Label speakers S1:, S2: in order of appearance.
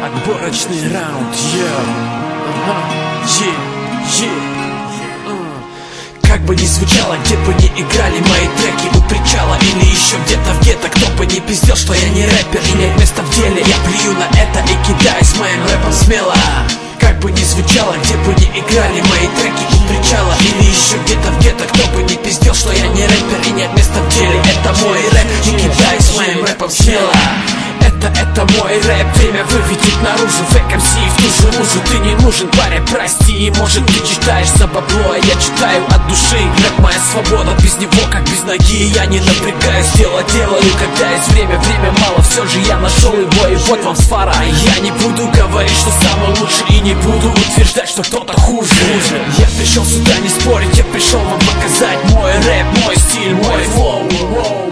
S1: Отборочный раунд, Как бы ни звучало, где бы ни играли мои треки у причала или еще где-то в гетто, кто бы ни пиздел, что я не рэпер и нет места в деле, я плюю на это и кидаюсь моим рэпом смело. Как бы ни звучало, где бы ни играли мои треки у причала или еще где-то в гетто, кто бы ни пиздел, что я не рэпер и нет места в деле, это мой рэп и кидаюсь моим рэпом смело. Это мой рэп, время выведет наружу. Фэк МС в ту же лужу. Ты не нужен, парень, прости. Может, ты читаешь за бабло, а я читаю от души. Рэп моя свобода, без него как без ноги. Я не напрягаюсь, делаю, когда есть время. Время мало, все же я нашел его, и вот вам фара. Я не буду говорить, что самый лучший, и не буду утверждать, что кто-то хуже. Я пришел сюда не спорить, я пришел вам показать мой рэп, мой стиль, мой флоу.